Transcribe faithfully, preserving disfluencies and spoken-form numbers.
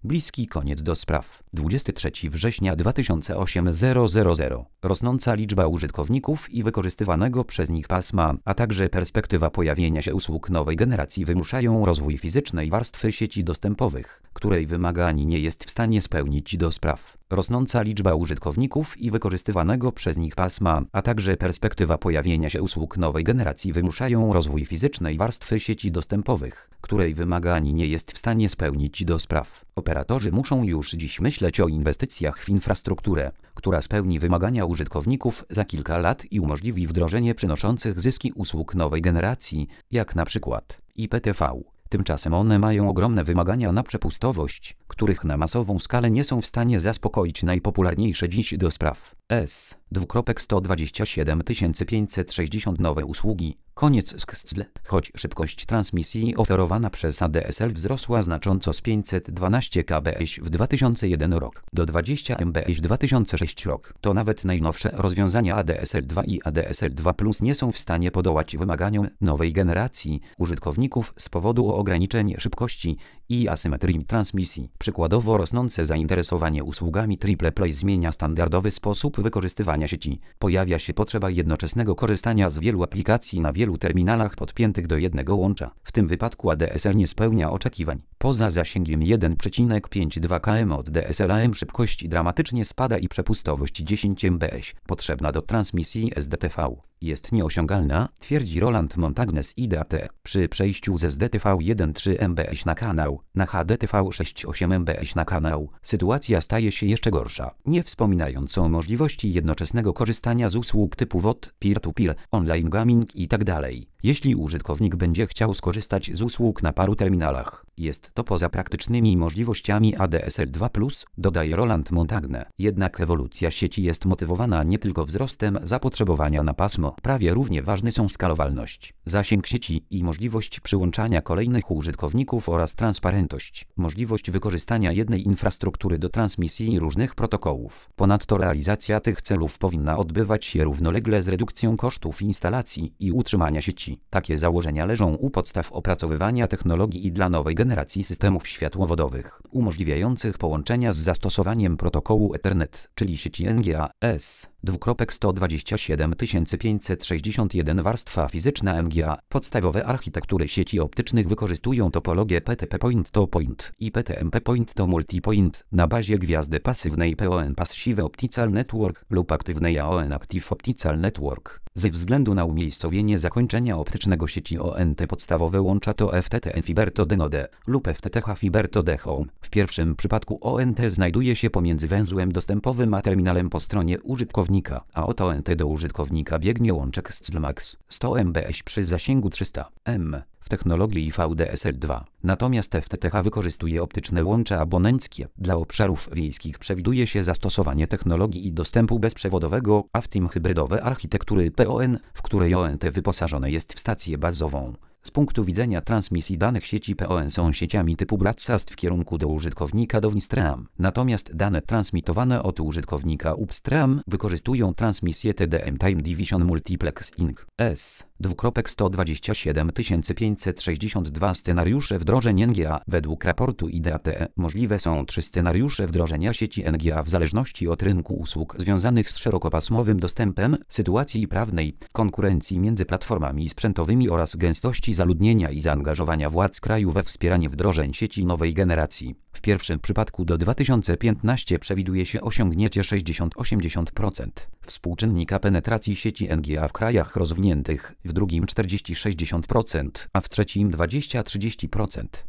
Bliski koniec do spraw. dwudziestego trzeciego września dwa tysiące ósmego. Rosnąca liczba użytkowników i wykorzystywanego przez nich pasma, a także perspektywa pojawienia się usług nowej generacji wymuszają rozwój fizycznej warstwy sieci dostępowych, której wymagań nie jest w stanie spełnić do spraw. Rosnąca liczba użytkowników i wykorzystywanego przez nich pasma, a także perspektywa pojawienia się usług nowej generacji wymuszają rozwój fizycznej warstwy sieci dostępowych, której wymagań nie jest w stanie spełnić do spraw. Operatorzy muszą już dziś myśleć o inwestycjach w infrastrukturę, która spełni wymagania użytkowników za kilka lat i umożliwi wdrożenie przynoszących zyski usług nowej generacji, jak na przykład I P T V. Tymczasem one mają ogromne wymagania na przepustowość, których na masową skalę nie są w stanie zaspokoić najpopularniejsze dziś do spraw S sto dwadzieścia siedem tysięcy pięćset sześćdziesiąt nowe usługi. Koniec skstl. Choć szybkość transmisji oferowana przez A D S L wzrosła znacząco z pięćset dwanaście kilobitów w dwa tysiące pierwszy rok do dwadzieścia megabitów w dwa tysiące szósty rok, to nawet najnowsze rozwiązania A D S L dwa i A D S L dwa plus nie są w stanie podołać wymaganiom nowej generacji użytkowników z powodu ograniczeń szybkości i asymetrii transmisji. Przykładowo rosnące zainteresowanie usługami Triple Play zmienia standardowy sposób wykorzystywania sieci. Pojawia się potrzeba jednoczesnego korzystania z wielu aplikacji na wielu terminalach podpiętych do jednego łącza. W tym wypadku A D S L nie spełnia oczekiwań. Poza zasięgiem jeden przecinek pięćdziesiąt dwa kilometra od D S L A M szybkość dramatycznie spada i przepustowość dziesięć megabitów potrzebna do transmisji S D T V jest nieosiągalna, twierdzi Roland Montagnes I D A T. Przy przejściu z S D T V jeden przecinek trzy megabitów na kanał na H D T V sześć przecinek osiem megabitów na kanał, sytuacja staje się jeszcze gorsza. Nie wspominając o możliwości jednoczesnego korzystania z usług typu V O D, peer-to-peer, online gaming itd. Jeśli użytkownik będzie chciał skorzystać z usług na paru terminalach, jest to poza praktycznymi możliwościami A D S L dwa plus, dodaje Roland Montagne. Jednak ewolucja sieci jest motywowana nie tylko wzrostem zapotrzebowania na pasmo. Prawie równie ważne są skalowalność, zasięg sieci i możliwość przyłączania kolejnych użytkowników oraz transparentność, możliwość wykorzystania jednej infrastruktury do transmisji różnych protokołów. Ponadto realizacja tych celów powinna odbywać się równolegle z redukcją kosztów instalacji i utrzymania sieci. Takie założenia leżą u podstaw opracowywania technologii i dla nowej generacji systemów światłowodowych, umożliwiających połączenia z zastosowaniem protokołu Ethernet, czyli sieci N G A S sto dwadzieścia siedem tysięcy pięćset sześćdziesiąt jeden warstwa fizyczna N G A. Podstawowe architektury sieci optycznych wykorzystują topologię P T P Point to Point i P T M P Point to Multipoint na bazie gwiazdy pasywnej P O N Passive Optical Network lub aktywnej A O N Active Optical Network. Ze względu na umiejscowienie zakończenia optycznego sieci O N T podstawowe łącza to F T T N Fiber to Denode lub F T T H Fiber to The Home. W pierwszym przypadku O N T znajduje się pomiędzy węzłem dostępowym a terminalem po stronie użytkownika, a od O N T do użytkownika biegnie łączek S C L Max sto megabitów przy zasięgu trzysta megabitów w technologii V D S L dwa. Natomiast F T T H wykorzystuje optyczne łącze abonenckie. Dla obszarów wiejskich przewiduje się zastosowanie technologii i dostępu bezprzewodowego, a w tym hybrydowe architektury P O N, w której O N T wyposażone jest w stację bazową. Z punktu widzenia transmisji danych sieci P O N są sieciami typu broadcast w kierunku do użytkownika downstream. Natomiast dane transmitowane od użytkownika upstream wykorzystują transmisję T D M Time Division Multiplexing S sto dwadzieścia siedem tysięcy pięćset sześćdziesiąt dwa scenariusze wdrożeń N G A. Według raportu I D A T możliwe są trzy scenariusze wdrożenia sieci N G A w zależności od rynku usług związanych z szerokopasmowym dostępem, sytuacji prawnej, konkurencji między platformami sprzętowymi oraz gęstości zaludnienia i zaangażowania władz kraju we wspieranie wdrożeń sieci nowej generacji. W pierwszym przypadku do dwa tysiące piętnastego przewiduje się osiągnięcie sześćdziesiąt do osiemdziesięciu procent współczynnika penetracji sieci N G A w krajach rozwiniętych, w drugim czterdzieści do sześćdziesięciu procent, a w trzecim dwadzieścia do trzydziestu procent.